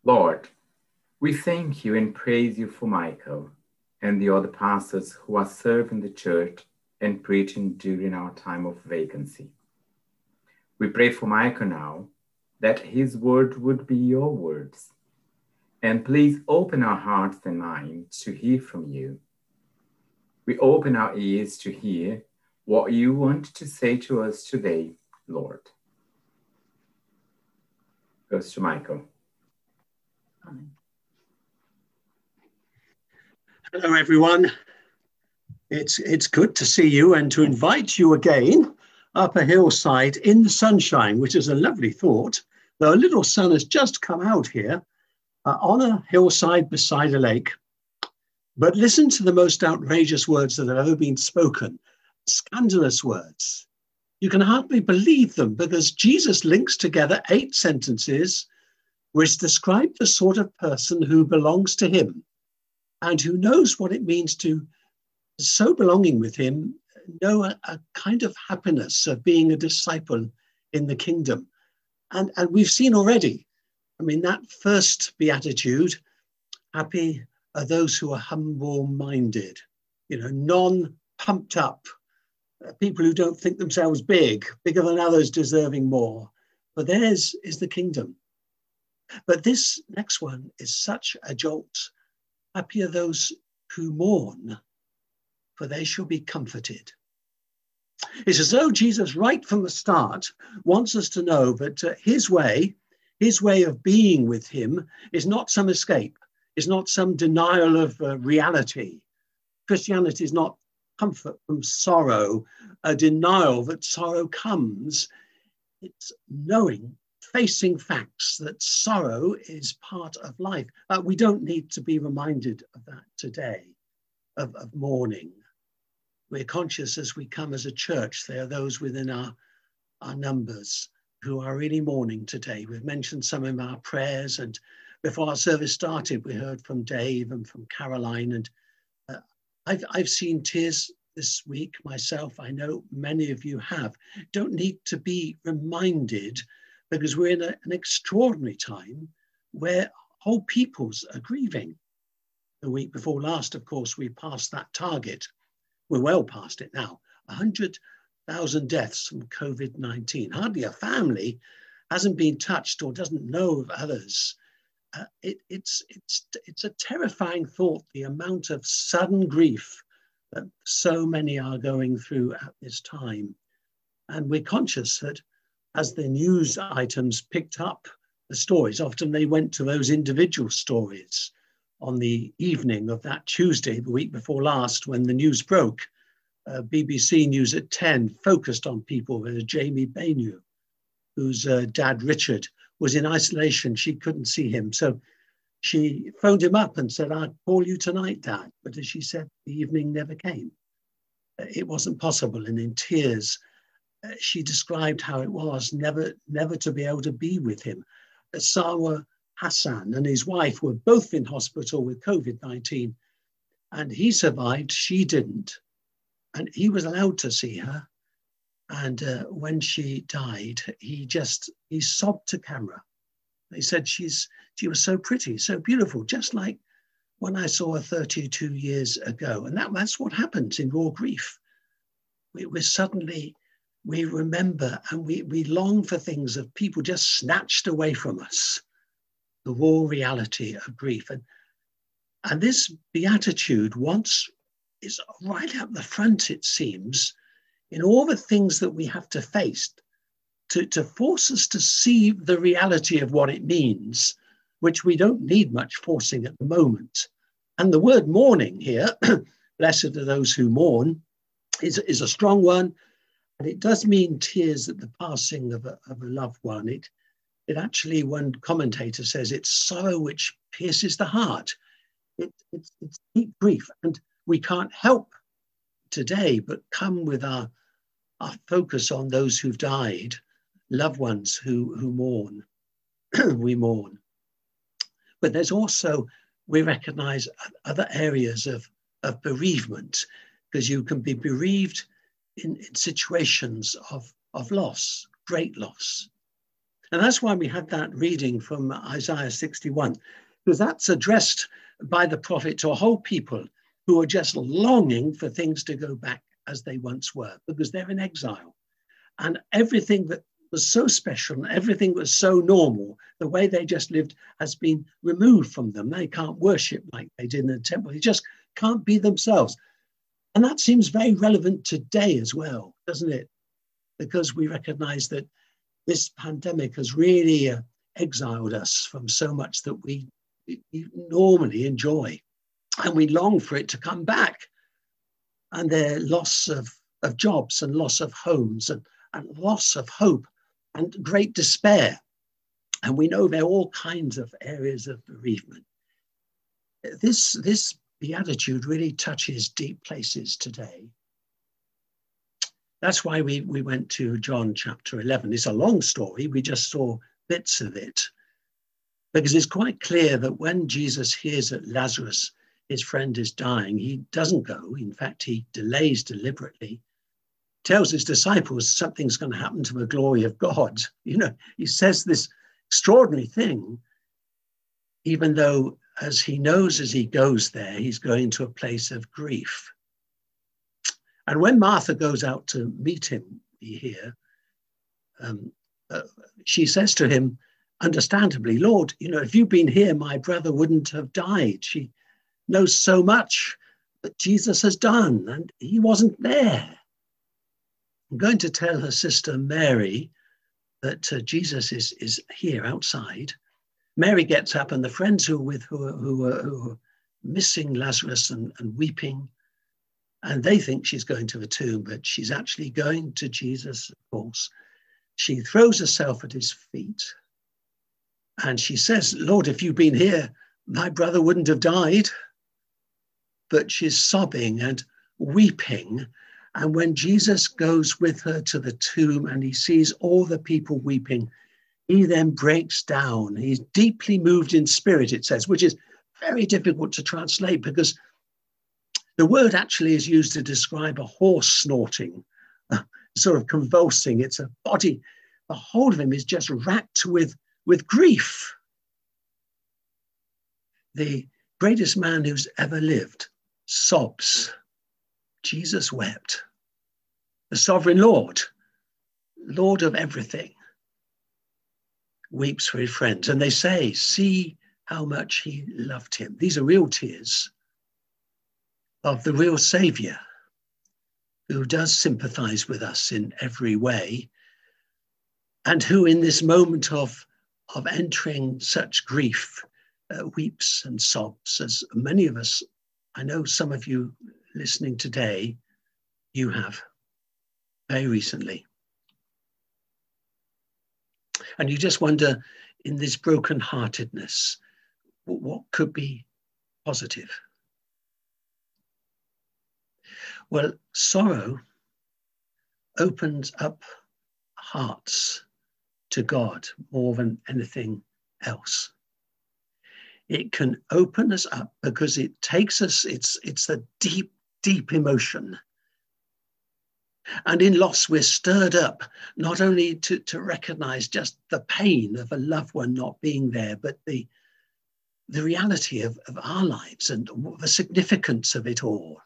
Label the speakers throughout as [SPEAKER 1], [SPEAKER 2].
[SPEAKER 1] Lord, we thank you and praise you for Michael and the other pastors who are serving the church and preaching during our time of vacancy. We pray for Michael now that his word would be your words. And please open our hearts and minds to hear from you. We open our ears to hear what you want to say to us today, Lord. Goes to Michael.
[SPEAKER 2] Hello, everyone. It's good to see you and to invite you again up a hillside in the sunshine, which is a lovely thought. Though a little sun has just come out here on a hillside beside a lake. But listen to the most outrageous words that have ever been spoken, scandalous words. You can hardly believe them because Jesus links together 8 sentences which describe the sort of person who belongs to him and who knows what it means to, so belonging with him, know a kind of happiness of being a disciple in the kingdom. And we've seen already, I mean, that first beatitude, happy are those who are humble-minded, non-pumped up, people who don't think themselves bigger than others, deserving more. For theirs is the kingdom. But this next one is such a jolt. Happy are those who mourn, for they shall be comforted. It's as though Jesus, right from the start, wants us to know that his way of being with him is not some escape. It's not some denial of reality. Christianity is not comfort from sorrow, a denial that sorrow comes. It's knowing, facing facts that sorrow is part of life. We don't need to be reminded of that today, of mourning. We're conscious as we come as a church, there are those within our numbers who are really mourning today. We've mentioned some in our prayers, and before our service started, we heard from Dave and from Caroline, and I've seen tears this week myself. I know many of you have. Don't need to be reminded because we're in an extraordinary time where whole peoples are grieving. The week before last, of course, we passed that target. We're well past it now. 100,000 deaths from COVID-19. Hardly a family hasn't been touched or doesn't know of others. It's a terrifying thought, the amount of sudden grief that so many are going through at this time. And we're conscious that as the news items picked up the stories, often they went to those individual stories. On the evening of that Tuesday, the week before last, when the news broke, BBC News at 10 focused on people. There's Jamie Bainu, whose dad, Richard, was in isolation. She couldn't see him. So she phoned him up and said, I'll call you tonight, Dad. But as she said, the evening never came. It wasn't possible. And in tears, she described how it was never to be able to be with him. Sawa Hassan and his wife were both in hospital with COVID-19, and he survived, she didn't. And he was allowed to see her. And when she died, he sobbed to camera. They said she was so pretty, so beautiful, just like when I saw her 32 years ago. And that's what happens in raw grief. We remember and we long for things of people just snatched away from us. The raw reality of grief. And this beatitude is right up the front, it seems, in all the things that we have to face to force us to see the reality of what it means, which we don't need much forcing at the moment. And the word mourning here, blessed are those who mourn, is a strong one. And it does mean tears at the passing of a loved one. It actually, one commentator says, it's sorrow which pierces the heart. It's deep grief. And we can't help today but come with our focus on those who've died, loved ones who mourn. We mourn. But there's also, we recognize other areas of bereavement, because you can be bereaved in situations of loss, great loss. And that's why we had that reading from Isaiah 61, because that's addressed by the prophet to a whole people who are just longing for things to go back as they once were, because they're in exile. And everything that was so special and everything was so normal, the way they just lived has been removed from them. They can't worship like they did in the temple. They just can't be themselves. And that seems very relevant today as well, doesn't it? Because we recognize that this pandemic has really exiled us from so much that we normally enjoy. And we long for it to come back. And the loss of jobs and loss of homes and loss of hope and great despair. And we know there are all kinds of areas of bereavement. This beatitude really touches deep places today. That's why we went to John chapter 11. It's a long story. We just saw bits of it. Because it's quite clear that when Jesus hears that Lazarus, his friend, is dying, he doesn't go. In fact, he delays deliberately, tells his disciples something's going to happen to the glory of God. You know, he says this extraordinary thing, even though, as he knows as he goes there, he's going to a place of grief. And when Martha goes out to meet him, we hear, she says to him, understandably, Lord, you know, if you'd been here, my brother wouldn't have died. She knows so much that Jesus has done, and he wasn't there. I'm going to tell her sister Mary that Jesus is here outside. Mary gets up, and the friends who are missing Lazarus and weeping, and they think she's going to the tomb, but she's actually going to Jesus, of course. She throws herself at his feet, and she says, Lord, if you'd been here, my brother wouldn't have died. But she's sobbing and weeping. And when Jesus goes with her to the tomb and he sees all the people weeping, he then breaks down. He's deeply moved in spirit, it says, which is very difficult to translate because the word actually is used to describe a horse snorting, sort of convulsing. It's a body, the whole of him is just racked with grief. The greatest man who's ever lived sobs. Jesus wept. The sovereign Lord, Lord of everything, weeps for his friends. And they say, see how much he loved him. These are real tears of the real Savior who does sympathize with us in every way, and who in this moment of entering such grief weeps and sobs, as many of us, I know some of you listening today, you have very recently. And you just wonder, in this brokenheartedness, what could be positive? Well, sorrow opens up hearts to God more than anything else. It can open us up because it takes us, it's a deep, deep emotion. And in loss, we're stirred up, not only to recognize just the pain of a loved one not being there, but the reality of our lives and the significance of it all.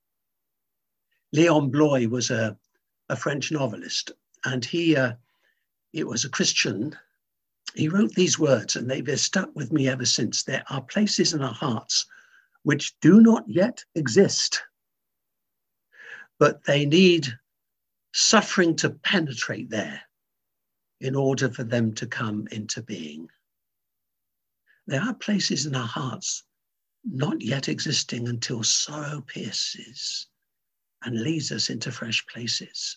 [SPEAKER 2] Léon Bloy was a French novelist, and it was a Christian. He wrote these words, and they've stuck with me ever since. There are places in our hearts which do not yet exist, but they need suffering to penetrate there in order for them to come into being. There are places in our hearts not yet existing until sorrow pierces and leads us into fresh places.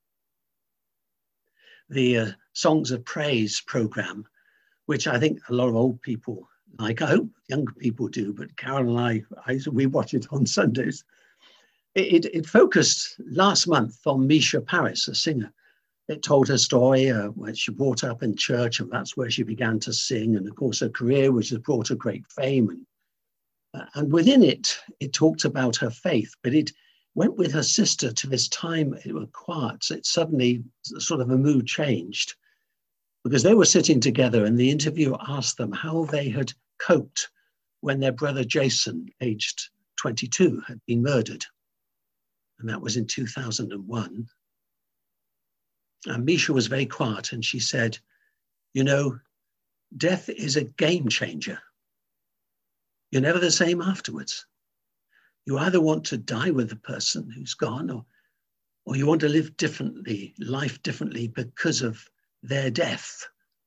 [SPEAKER 2] The Songs of Praise program, which I think a lot of old people like, I hope younger people do, but Carol and we watch it on Sundays. It focused last month on Misha Paris, a singer. It told her story when she brought up in church, and that's where she began to sing, and of course her career, which has brought her great fame. And within it, it talked about her faith, but it went with her sister to this time it was quiet. So it suddenly sort of a mood changed. because they were sitting together and the interviewer asked them how they had coped when their brother Jason, aged 22, had been murdered. And that was in 2001. And Misha was very quiet and she said, you know, death is a game changer. You're never the same afterwards. You either want to die with the person who's gone, or you want to live differently, life differently because of their death.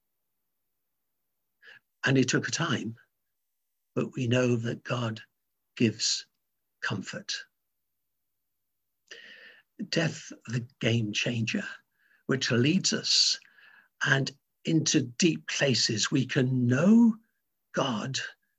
[SPEAKER 2] And it took a time, but we know that God gives comfort. Death, the game changer, which leads us and into deep places. We can know God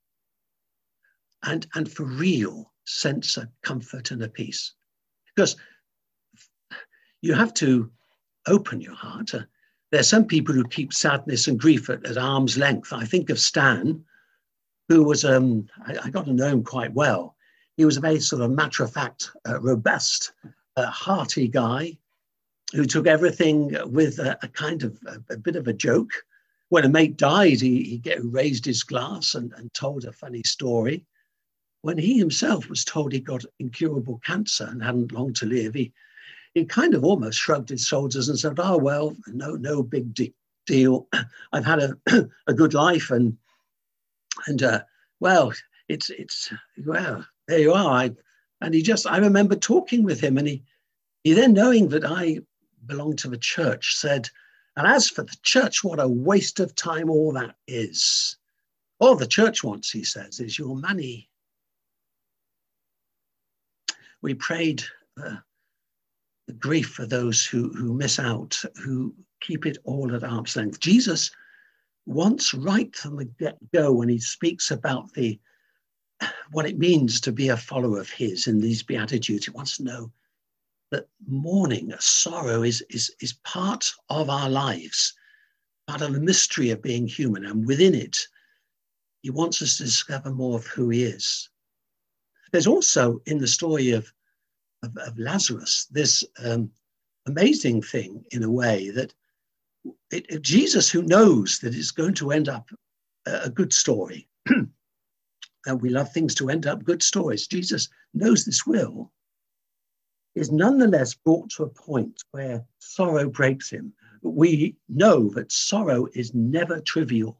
[SPEAKER 2] and for real sense a comfort and a peace. Because you have to open your heart. There are some people who keep sadness and grief at arm's length. I think of Stan, who was, I got to know him quite well. He was a very sort of matter-of-fact, robust, hearty guy who took everything with a kind of a bit of a joke. When a mate died, he raised his glass and told a funny story. When he himself was told he got incurable cancer and hadn't long to live, he kind of almost shrugged his shoulders and said, oh, well, no big deal. I've had a good life and well, well, there you are. I remember talking with him and he then, knowing that I belonged to the church, said, and as for the church, what a waste of time all that is. All the church wants, he says, is your money. We prayed the grief for those who miss out, who keep it all at arm's length. Jesus wants right from the get-go, when he speaks about what it means to be a follower of his in these Beatitudes, he wants to know that mourning, sorrow is part of our lives, part of the mystery of being human. And within it, he wants us to discover more of who he is. There's also in the story of Lazarus this amazing thing, in a way, that Jesus, who knows that it's going to end up a good story, and we love things to end up good stories, Jesus knows this will, is nonetheless brought to a point where sorrow breaks him. We know that sorrow is never trivial.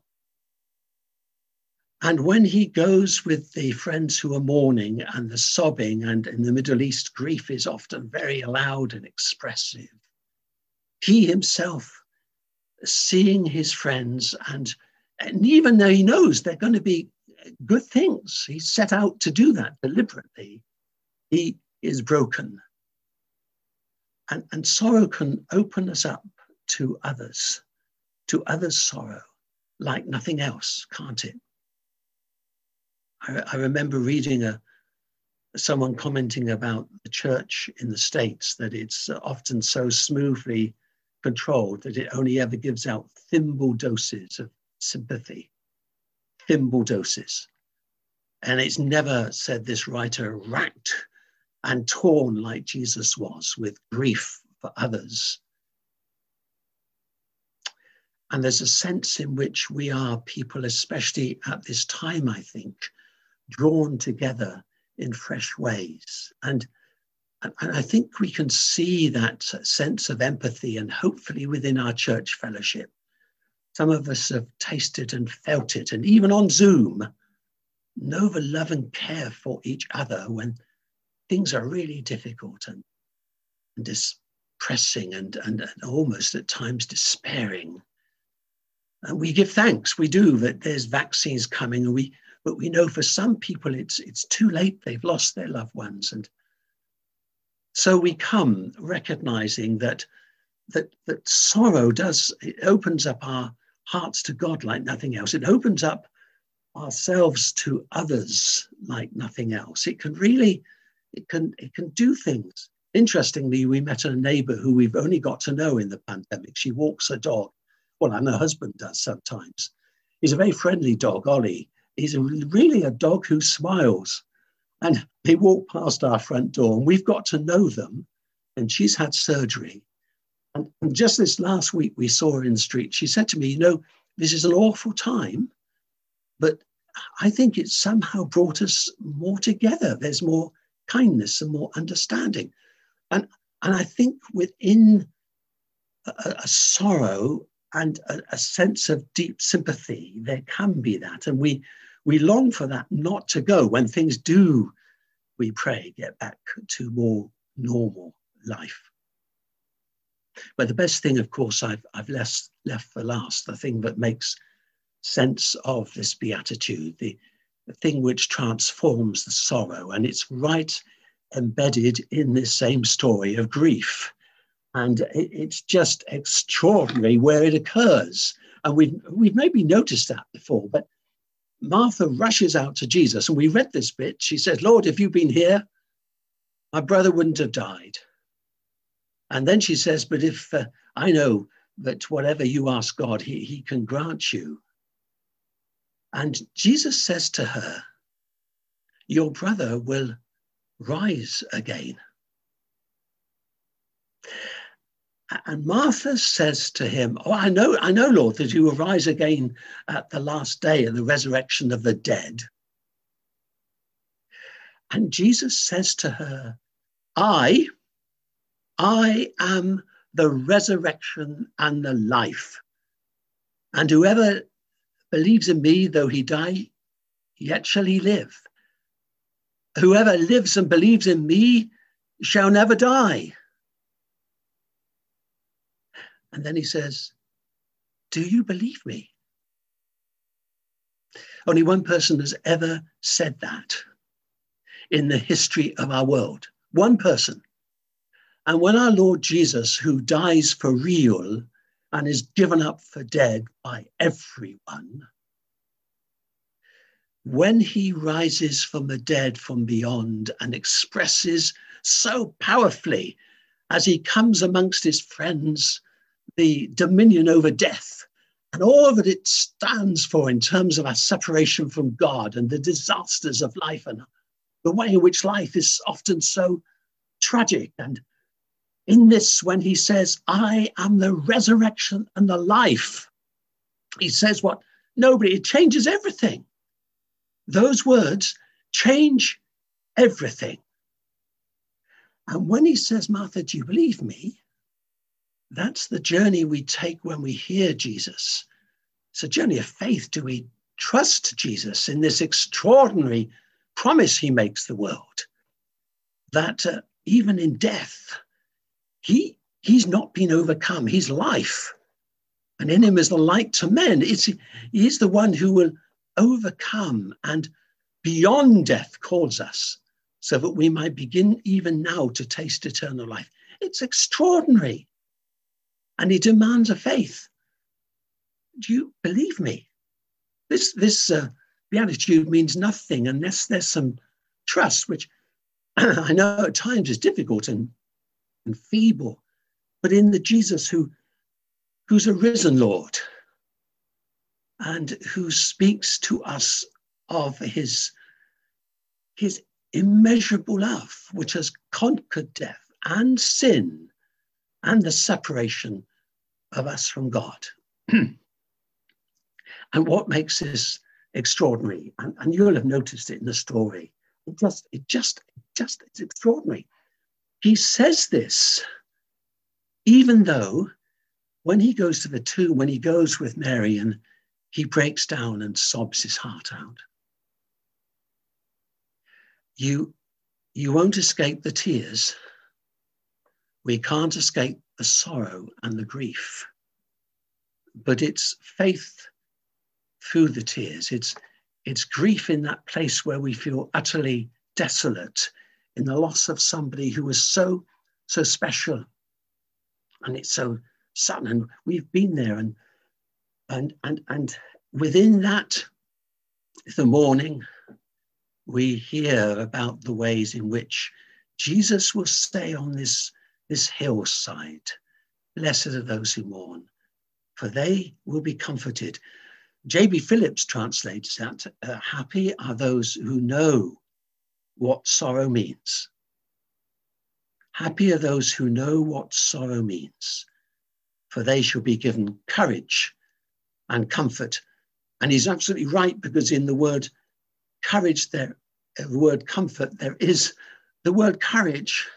[SPEAKER 2] And when he goes with the friends who are mourning and the sobbing, and in the Middle East, grief is often very loud and expressive, he himself, seeing his friends, and even though he knows they're going to be good things, he set out to do that deliberately, he is broken. And sorrow can open us up to others' sorrow like nothing else, can't it? I remember reading someone commenting about the church in the States, that it's often so smoothly controlled that it only ever gives out thimble doses of sympathy, thimble doses. And it's never, said this writer, racked and torn like Jesus was with grief for others. And there's a sense in which we are people, especially at this time, I think, drawn together in fresh ways. And I think we can see that sense of empathy, and hopefully within our church fellowship, some of us have tasted and felt it, and even on Zoom, know the love and care for each other when things are really difficult and distressing and almost at times despairing. And we give thanks, we do, that there's vaccines coming, but we know for some people it's too late, they've lost their loved ones. And so we come recognizing that sorrow it opens up our hearts to God like nothing else. It opens up ourselves to others like nothing else. It can do things. Interestingly, we met a neighbor who we've only got to know in the pandemic. She walks a dog. Well, and her husband does sometimes. He's a very friendly dog, Ollie. He's really a dog who smiles. And they walk past our front door, and we've got to know them. And she's had surgery. And just this last week, we saw her in the street. She said to me, you know, this is an awful time, but I think it's somehow brought us more together. There's more kindness and more understanding. And I think within a sorrow and a sense of deep sympathy, there can be that. And we long for that not to go when things do, we pray, get back to more normal life. But the best thing, of course, I've left for last, the thing that makes sense of this beatitude, the thing which transforms the sorrow. And it's right embedded in this same story of grief. And it's just extraordinary where it occurs. And we've maybe noticed that before, but Martha rushes out to Jesus. And we read this bit. She says, Lord, if you'd been here, my brother wouldn't have died. And then she says, but if I know that whatever you ask God, he can grant you. And Jesus says to her, your brother will rise again. And Martha says to him, oh, I know, Lord, that you will rise again at the last day of the resurrection of the dead. And Jesus says to her, I am the resurrection and the life. And whoever believes in me, though he die, yet shall he live. Whoever lives and believes in me shall never die. And then he says, do you believe me? Only one person has ever said that in the history of our world. One person. And when our Lord Jesus, who dies for real and is given up for dead by everyone, when he rises from the dead from beyond and expresses so powerfully as he comes amongst his friends the dominion over death and all that it stands for in terms of our separation from God and the disasters of life and the way in which life is often so tragic. And in this, when he says, I am the resurrection and the life, he says what? Nobody, it changes everything. Those words change everything. And when he says, Martha, do you believe me? That's the journey we take when we hear Jesus. It's a journey of faith. Do we trust Jesus in this extraordinary promise he makes the world? That even in death, he's not been overcome. He's life. And in him is the light to men. He's the one who will overcome and beyond death calls us so that we might begin even now to taste eternal life. It's extraordinary. And he demands a faith. Do you believe me? This beatitude means nothing unless there's some trust, which I know at times is difficult and feeble, but in the Jesus who's a risen Lord and who speaks to us of his immeasurable love, which has conquered death and sin and the separation of us from God. And what makes this extraordinary, and you'll have noticed it in the story, it's extraordinary. He says this, even though when he goes to the tomb, when he goes with Mary and he breaks down and sobs his heart out. You won't escape the tears. We can't escape the sorrow and the grief, but it's faith through the tears. It's grief in that place where we feel utterly desolate in the loss of somebody who was so special, and it's so sudden. And we've been there, and within that, the mourning, we hear about the ways in which Jesus will stay on this hillside. Blessed are those who mourn, for they will be comforted. J.B. Phillips translates that, happy are those who know what sorrow means. Happy are those who know what sorrow means. for they shall be given courage and comfort. And he's absolutely right, because in the word courage, the word comfort, there is the word courage.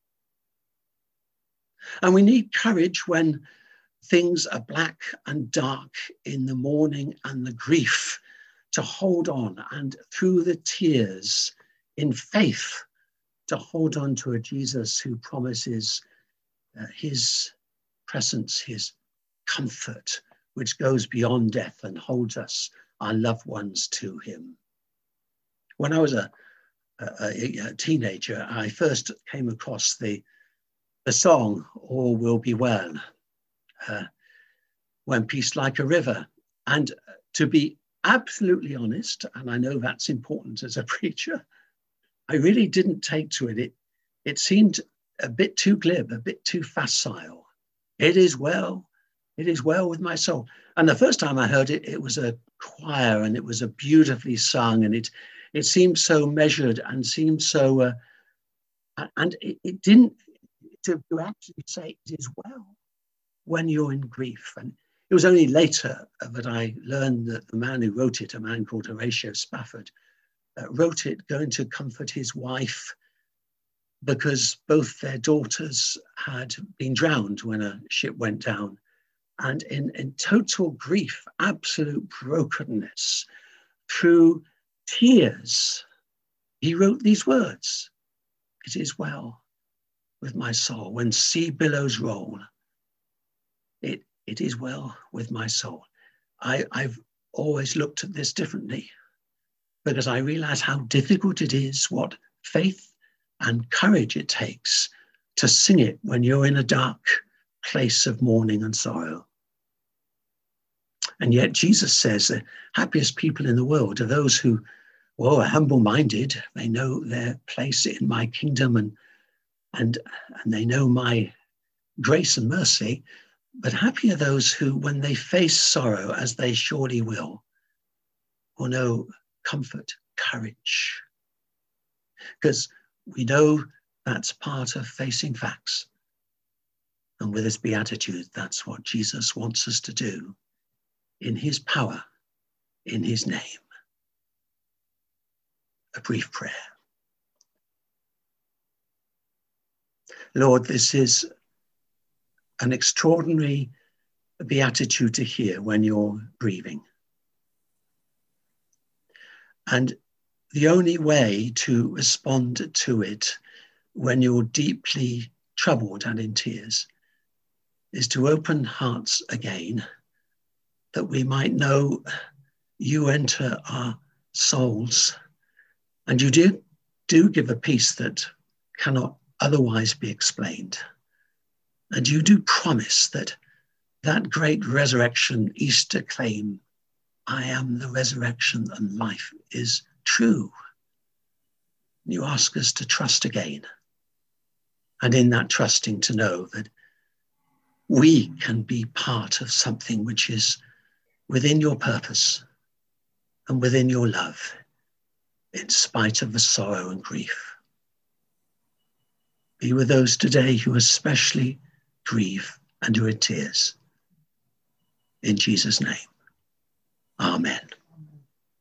[SPEAKER 2] And we need courage when things are black and dark in the mourning and the grief, to hold on, and through the tears in faith to hold on to a Jesus who promises his presence, his comfort, which goes beyond death and holds us, our loved ones, to him. When I was a teenager, I first came across the song, All Will Be Well, When Peace Like a River. And to be absolutely honest, and I know that's important as a preacher, I really didn't take to it. It seemed a bit too glib, a bit too facile. It is well with my soul. And the first time I heard it, it was a choir, and it was a beautifully sung, and it seemed so measured and seemed so, and it didn't, to actually say it is well when you're in grief. And it was only later that I learned that the man who wrote it, a man called Horatio Spafford, wrote it going to comfort his wife, because both their daughters had been drowned when a ship went down. And in total grief, absolute brokenness, through tears, he wrote these words: "It is well with my soul. When sea billows roll, it is well with my soul." I've always looked at this differently, because I realize how difficult it is, what faith and courage it takes to sing it when you're in a dark place of mourning and sorrow. And yet Jesus says the happiest people in the world are those who, well, are humble-minded. They know their place in my kingdom, and they know my grace and mercy. But happy are those who, when they face sorrow, as they surely will know comfort, courage. Because we know that's part of facing facts. And with this beatitude, that's what Jesus wants us to do in his power, in his name. A brief prayer. Lord, this is an extraordinary beatitude to hear when you're grieving. And the only way to respond to it when you're deeply troubled and in tears is to open hearts again, that we might know you enter our souls. And you do give a peace that cannot otherwise be explained. And you do promise that great resurrection Easter claim, I am the resurrection and life, is true. You ask us to trust again. And in that trusting, to know that we can be part of something which is within your purpose and within your love, in spite of the sorrow and grief. Be with those today who especially grieve and who are in tears. In Jesus' name, amen.